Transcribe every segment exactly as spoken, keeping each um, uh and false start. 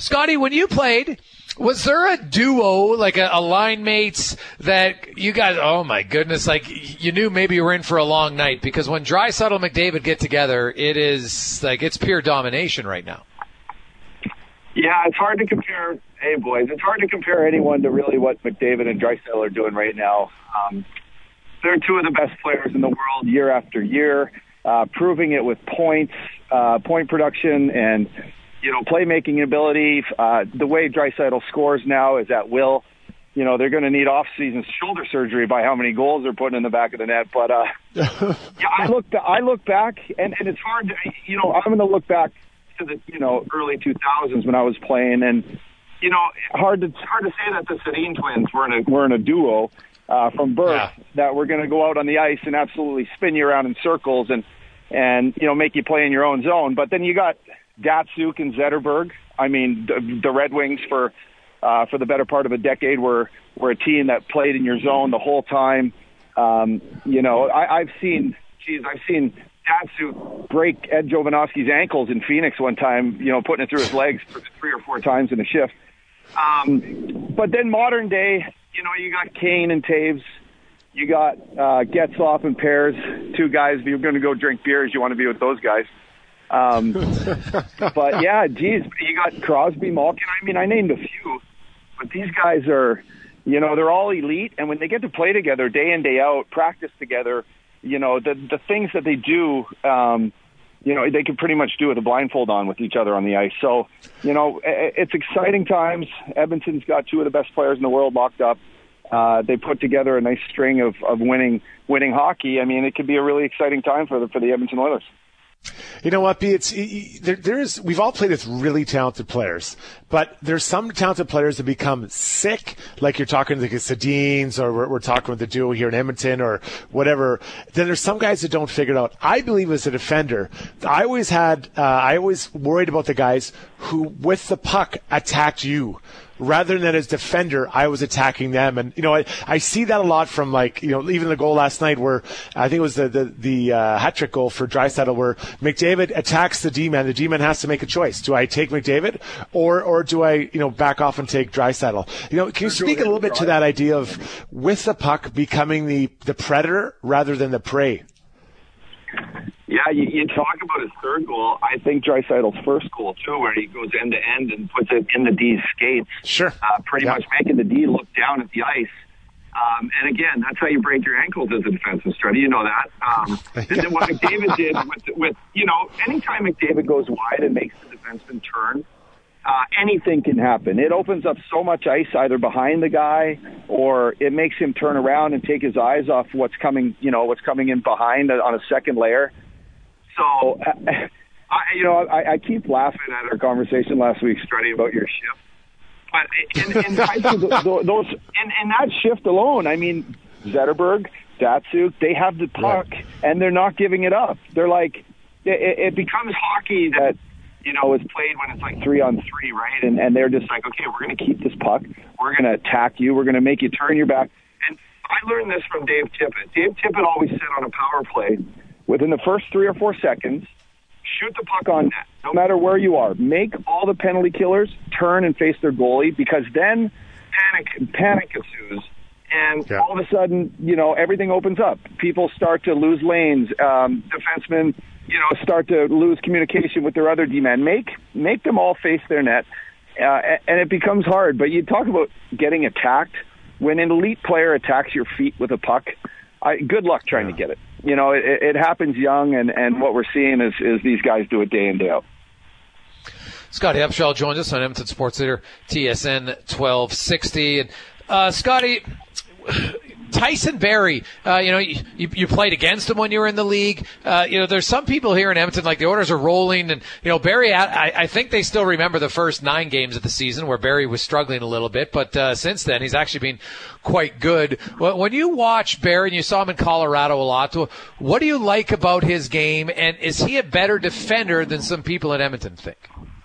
Scotty, when you played, was there a duo, like a, a line mates that you guys, oh my goodness, like you knew maybe you were in for a long night? Because when Draisaitl and McDavid get together, it is like it's pure domination right now. Yeah, it's hard to compare. Hey, boys, it's hard to compare anyone to really what McDavid and Draisaitl are doing right now. Um, they're two of the best players in the world year after year, uh, proving it with points, uh, point production, and you know, playmaking ability. Uh, the way Draisaitl scores now is at will. You know, they're going to need off-season shoulder surgery by how many goals they're putting in the back of the net. But uh, yeah, I look, I look back, and, and it's hard to, you know, I'm going to look back to the, you know, early two thousands when I was playing, and you know, hard to hard to say that the Sedin twins were in a were in a duo uh, from birth yeah. that were going to go out on the ice and absolutely spin you around in circles and and you know make you play in your own zone. But then you got Datsyuk and Zetterberg. I mean, the, the Red Wings for uh, for the better part of a decade were were a team that played in your zone the whole time. Um, you know, I, I've seen, geez, I've seen Datsyuk break Ed Jovanovski's ankles in Phoenix one time. You know, putting it through his legs for three or four times in a shift. Um, but then modern day, you know, you got Kane and Taves. You got uh, Getzlaf and Pears, two guys. If you're going to go drink beers, you want to be with those guys. Um, but yeah, geez, you got Crosby, Malkin. I mean, I named a few, but these guys are, you know, they're all elite. And when they get to play together day in, day out, practice together, you know, the the things that they do, um, you know, they can pretty much do with a blindfold on with each other on the ice. So, you know, it's exciting times. Edmonton's got two of the best players in the world locked up. Uh, they put together a nice string of, of winning winning hockey. I mean, it could be a really exciting time for the for the Edmonton Oilers. You know what, B? It's there, there's we've all played with really talented players, but there's some talented players that become sick, like you're talking to the Sedins, or we're, we're talking with the duo here in Edmonton, or whatever. Then there's some guys that don't figure it out. I believe as a defender, I always had, uh, I always worried about the guys who, with the puck, attacked you. Rather than as defender, I was attacking them. And, you know, I, I see that a lot from, like, you know, even the goal last night where I think it was the, the, the uh, hat-trick goal for Draisaitl where McDavid attacks the D-man. The D-man has to make a choice. Do I take McDavid or, or do I, you know, back off and take Draisaitl? You know, can you speak a little bit to that idea of with the puck becoming the, the predator rather than the prey? Yeah, you, you talk about his third goal. I think Draisaitl's first goal, too, where he goes end-to-end and puts it in the D's skates. Sure. Uh, pretty yeah. much making the D look down at the ice. Um, and, again, that's how you break your ankles as a defensive strategy. You know that. Um, and then what McDavid did with, with, you know, anytime McDavid goes wide and makes the defenseman turn, uh, anything can happen. It opens up so much ice either behind the guy or it makes him turn around and take his eyes off what's coming, you know, what's coming in behind on a second layer. So, uh, I, you know, I, I keep laughing at our conversation last week, Strutty, about your shift. But in, in, high school, those, in, in that shift alone, I mean, Zetterberg, Datsyuk, they have the puck, yeah. and they're not giving it up. They're like, it, it becomes hockey that, you know, is played when it's like three on three, right? And, and they're just like, okay, we're going to keep this puck. We're going to attack you. We're going to make you turn your back. And I learned this from Dave Tippett. Dave Tippett always said on a power play, within the first three or four seconds, shoot the puck on net, no matter where you are. Make all the penalty killers turn and face their goalie, because then panic panic ensues, and yeah. all of a sudden, you know, everything opens up. People start to lose lanes. Um, defensemen, you know, start to lose communication with their other D-men. Make make them all face their net, uh, and it becomes hard. But you talk about getting attacked. When an elite player attacks your feet with a puck, I, good luck trying yeah. to get it. You know, it, it happens young, and, and what we're seeing is, is these guys do it day in, day out. Scotty Upshall joins us on Edmonton Sports Leader, T S N twelve sixty. And, uh, Scotty, Tyson Barrie, uh, you know, you, you played against him when you were in the league. Uh, you know, there's some people here in Edmonton, like the Oilers are rolling, and, you know, Barrie, I, I think they still remember the first nine games of the season where Barrie was struggling a little bit, but uh, since then he's actually been quite good. When you watch Barrie, and you saw him in Colorado a lot, what do you like about his game, and is he a better defender than some people in Edmonton think?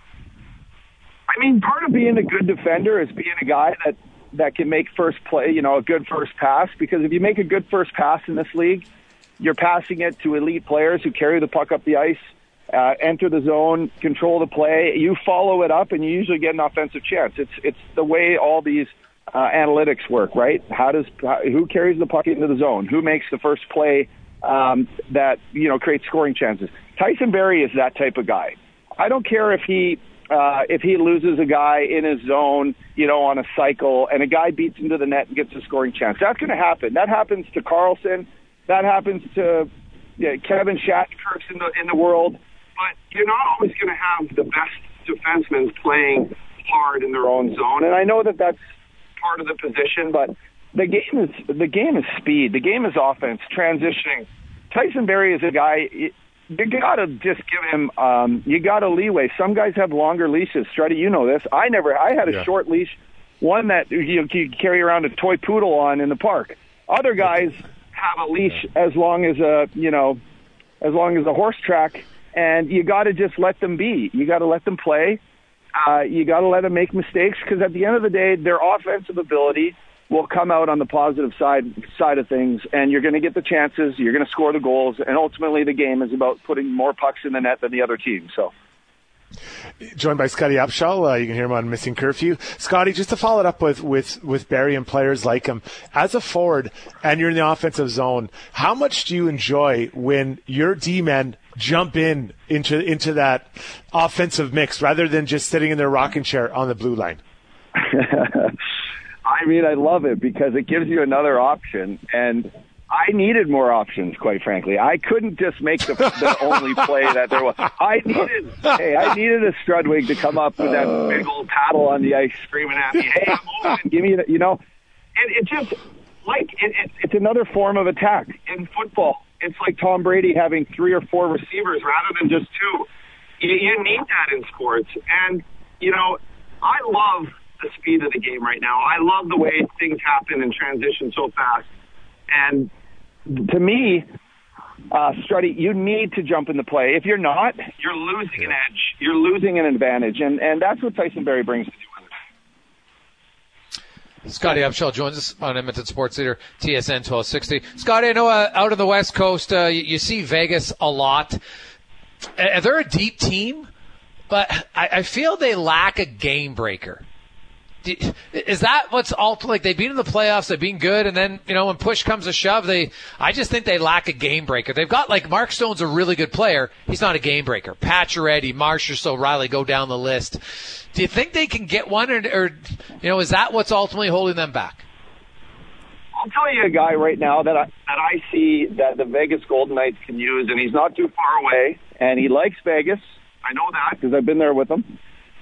I mean, part of being a good defender is being a guy that that can make first play, you know, a good first pass, because if you make a good first pass in this league, you're passing it to elite players who carry the puck up the ice. uh, enter the zone, control the play. You follow it up, and you usually get an offensive chance. It's it's the way all these uh, analytics work, right? How does how, who carries the puck into the zone? Who makes the first play um, that you know creates scoring chances? Tyson Barrie is that type of guy. I don't care if he uh, if he loses a guy in his zone, you know, on a cycle, and a guy beats into the net and gets a scoring chance. That's going to happen. That happens to Carlson. That happens to yeah, Kevin Shattenkirk in the in the world. But you're not always going to have the best defensemen playing hard in their own zone. And I know that that's part of the position, but the game is the game is speed. The game is offense, transitioning. Tyson Barrie is a guy. You gotta just give him. Um, you gotta leeway. Some guys have longer leashes. Strutty, you know this. I never. I had a yeah. short leash, one that you, you carry around a toy poodle on in the park. Other guys have a leash yeah. as long as a you know, as long as a horse track. And you got to just let them be. You got to let them play. Uh, you got to let them make mistakes because at the end of the day, their offensive ability will come out on the positive side side of things, and you're going to get the chances. You're going to score the goals, and ultimately, the game is about putting more pucks in the net than the other team. So. Joined by Scotty Upshall. Uh, you can hear him on Missing Curfew. Scotty, just to follow it up with, with, with Barrie and players like him, as a forward and you're in the offensive zone, how much do you enjoy when your D-men jump in into into that offensive mix rather than just sitting in their rocking chair on the blue line? I mean, I love it because it gives you another option, and I needed more options, quite frankly. I couldn't just make the, the only play that there was. I needed, hey, I needed a Strudwig to come up with that big old paddle on the ice, screaming at me, "Hey, I'm open, give me the," you know. And it just like it, it, it's another form of attack in football. It's like Tom Brady having three or four receivers rather than just two. You, you need that in sports, and you know, I love the speed of the game right now. I love the way things happen and transition so fast, and to me, uh, Strutty, you need to jump in the play. If you're not, you're losing an edge. You're losing an advantage, and, and that's what Tyson Barrie brings to you. Scotty Upshall joins us on Edmonton Sports Leader, T S N twelve sixty. Scotty, I know uh, out on the West Coast, uh, you, you see Vegas a lot. Uh, they're a deep team, but I, I feel they lack a game breaker. Is that what's ultimately, like, they've been in the playoffs, they've been good, and then, you know, when push comes to shove, they, I just think they lack a game breaker. They've got, like, Mark Stone's a really good player. He's not a game breaker. Pacioretty, Marchessault, O'Reilly, go down the list. Do you think they can get one, or, or, you know, is that what's ultimately holding them back? I'll tell you a guy right now that I, that I see that the Vegas Golden Knights can use, and he's not too far away, and he likes Vegas. I know that because I've been there with him.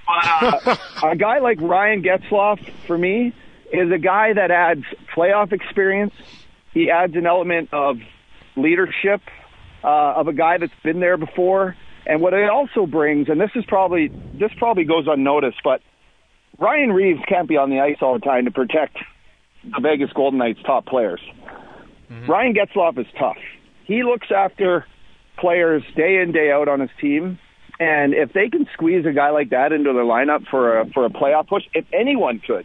But uh, a guy like Ryan Getzlaf, for me, is a guy that adds playoff experience. He adds an element of leadership, uh, of a guy that's been there before. And what it also brings, and this is probably this probably goes unnoticed, but Ryan Reeves can't be on the ice all the time to protect the Vegas Golden Knights' top players. Mm-hmm. Ryan Getzlaf is tough. He looks after players day in, day out on his team. And if they can squeeze a guy like that into their lineup for a, for a playoff push, if anyone could,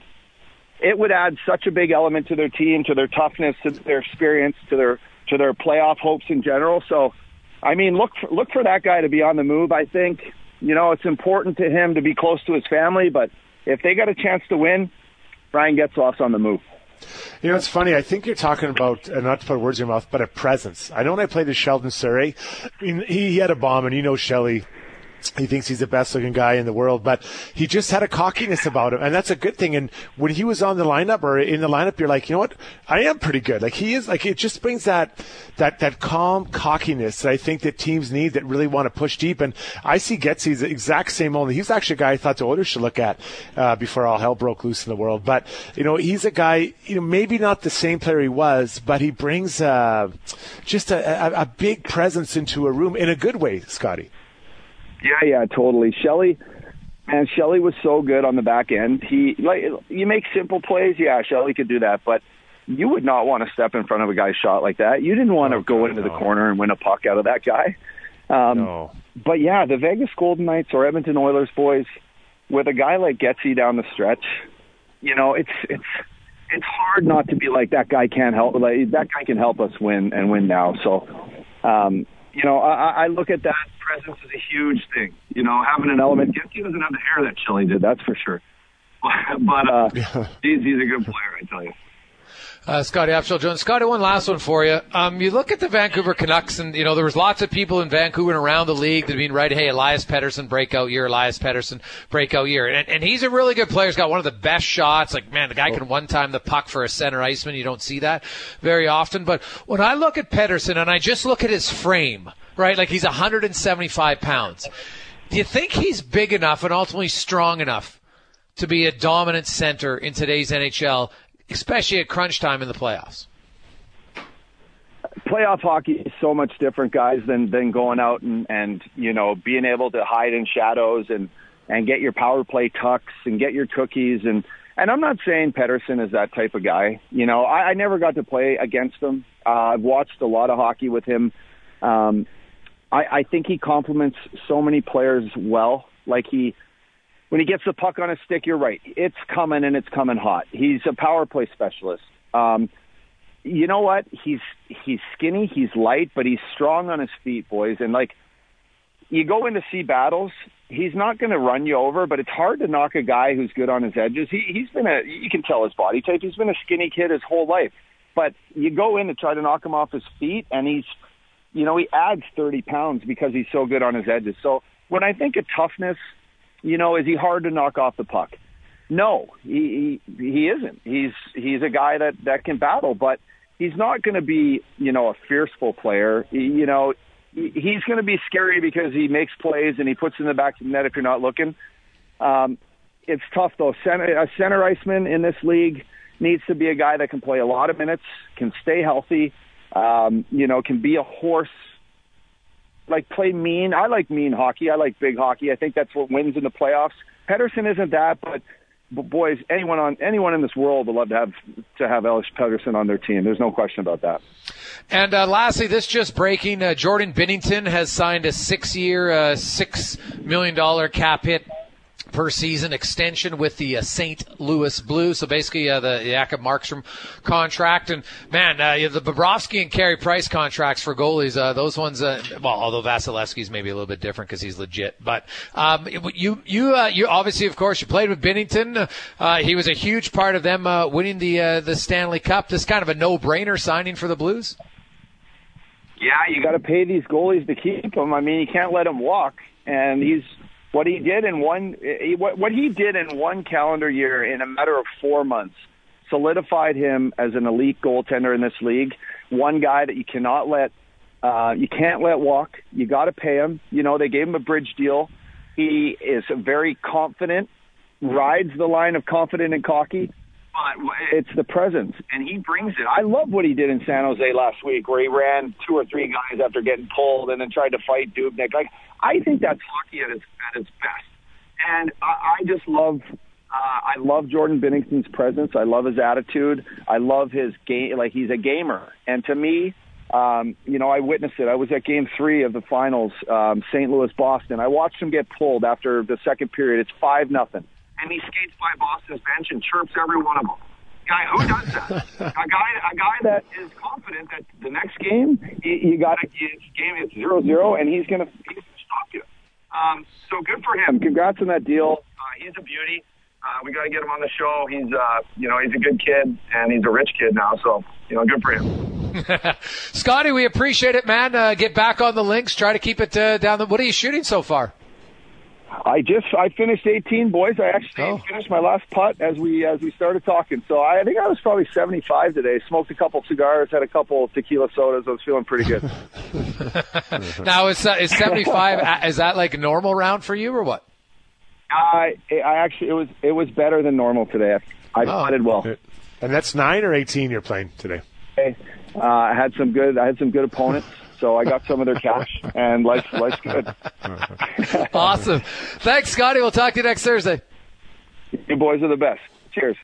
it would add such a big element to their team, to their toughness, to their experience, to their to their playoff hopes in general. So, I mean, look for, look for that guy to be on the move. I think, you know, it's important to him to be close to his family, but if they got a chance to win, Ryan Getzlaf's on the move. You know, it's funny. I think you're talking about, uh, not to put words in your mouth, but a presence. I know when I played with Sheldon Surrey, I mean, he, he had a bomb, and you know Shelley. He thinks he's the best-looking guy in the world, but he just had a cockiness about him, and that's a good thing. And when he was on the lineup or in the lineup, you're like, you know what? I am pretty good. Like, he is. Like, it just brings that that that calm cockiness that I think that teams need that really want to push deep. And I see Getsy's the exact same. Only he's actually a guy I thought the Oilers should look at uh, before all hell broke loose in the world. But you know, he's a guy. You know, maybe not the same player he was, but he brings uh, just a, a, a big presence into a room in a good way, Scotty. Yeah, yeah, totally. Shelley, man, Shelley was so good on the back end. He like you make simple plays, yeah, Shelley could do that, but you would not want to step in front of a guy's shot like that. You didn't want to oh, go God, into no. the corner and win a puck out of that guy. Um, no. But yeah, the Vegas Golden Knights or Edmonton Oilers boys, with a guy like Getsy down the stretch, you know, it's it's it's hard not to be like that guy can't help. Like that guy can help us win and win now. So. Um, You know, I, I look at that presence is a huge thing. You know, having an element. He doesn't have the hair that Chili did, that's for sure. But uh, he's, he's a good player, I tell you. Uh, Scotty Upshall joins. Scotty, one last one for you. Um, you look at the Vancouver Canucks, and you know there was lots of people in Vancouver and around the league that have been right. Hey, Elias Pettersson breakout year. Elias Pettersson breakout year, and and he's a really good player. He's got one of the best shots. Like man, the guy can one time the puck for a center iceman. You don't see that very often. But when I look at Pettersson and I just look at his frame, right? Like he's one hundred seventy-five pounds. Do you think he's big enough and ultimately strong enough to be a dominant center in today's N H L? Especially at crunch time in the playoffs. Playoff hockey is so much different, guys, than, than going out and, and, you know, being able to hide in shadows and, and get your power play tucks and get your cookies. And, and I'm not saying Pettersson is that type of guy. You know, I, I never got to play against him. Uh, I've watched a lot of hockey with him. Um, I, I think he complements so many players well. Like he... When he gets the puck on his stick, you're right. It's coming, and it's coming hot. He's a power play specialist. Um, you know what? He's he's skinny, he's light, but he's strong on his feet, boys. And, like, you go in to see battles, he's not going to run you over, but it's hard to knock a guy who's good on his edges. He, he's been a – you can tell his body type. He's been a skinny kid his whole life. But you go in to try to knock him off his feet, and he's – you know, he adds thirty pounds because he's so good on his edges. So when I think of toughness – you know, is he hard to knock off the puck? No, he he, he isn't. He's he's a guy that, that can battle, but he's not going to be, you know, a fierceful player. He, you know, he, he's going to be scary because he makes plays and he puts in the back of the net if you're not looking. Um, it's tough, though. Center, a center iceman in this league needs to be a guy that can play a lot of minutes, can stay healthy, um, you know, can be a horse. Like, play mean. I like mean hockey. I like big hockey. I think that's what wins in the playoffs. Pettersson isn't that, but, but boys, anyone on anyone in this world would love to have to have Elias Pettersson on their team. There's no question about that. And uh, lastly, this just breaking, uh, Jordan Binnington has signed a six-year, uh, six million dollars cap hit per season extension with the uh, Saint Louis Blues. So basically uh, the Jakob Markstrom contract. And, man, uh, the Bobrovsky and Carey Price contracts for goalies, uh, those ones, uh, well, although Vasilevsky's maybe a little bit different because he's legit. But um, you, you, uh, you obviously, of course, you played with Binnington. Uh, he was a huge part of them uh, winning the uh, the Stanley Cup. This kind of a no-brainer signing for the Blues? Yeah, you got to pay these goalies to keep them. I mean, you can't let them walk. And he's What he did in one, what what he did in one calendar year in a matter of four months, solidified him as an elite goaltender in this league. One guy that you cannot let, uh, you can't let walk. You got to pay him. You know, they gave him a bridge deal. He is very confident, rides the line of confident and cocky. But it's the presence, and he brings it. I love what he did in San Jose last week, where he ran two or three guys after getting pulled and then tried to fight Dubnyk. Like, I think that's hockey at its at its best. And I, I just love, uh, I love Jordan Binnington's presence. I love his attitude. I love his game. Like, he's a gamer. And to me, um, you know, I witnessed it. I was at Game Three of the Finals, um, Saint Louis Boston. I watched him get pulled after the second period. It's five nothing. And he skates by Boston's bench and chirps every one of them. Guy, who does that? a guy, a guy that is confident that the next game you, you got to game it's zero zero, and he's gonna he's gonna stop you. Um, so good for him. Congrats on that deal. Uh, he's a beauty. Uh, we got to get him on the show. He's uh, you know, he's a good kid, and he's a rich kid now. So you know, good for him. Scotty, we appreciate it, man. Uh, get back on the links. Try to keep it uh, down. The, what are you shooting so far? I just I finished eighteen, boys. I actually oh. finished my last putt as we as we started talking. So I, I think I was probably seventy-five today. Smoked a couple cigars, had a couple tequila sodas. I was feeling pretty good. Now is uh, is seventy-five? Is that like a normal round for you or what? I I actually it was it was better than normal today. I oh. putted well. And that's nine or eighteen you're playing today. Okay. Uh, I had some good I had some good opponents. So I got some of their cash, and life's, life's good. Awesome. Thanks, Scotty. We'll talk to you next Thursday. You boys are the best. Cheers.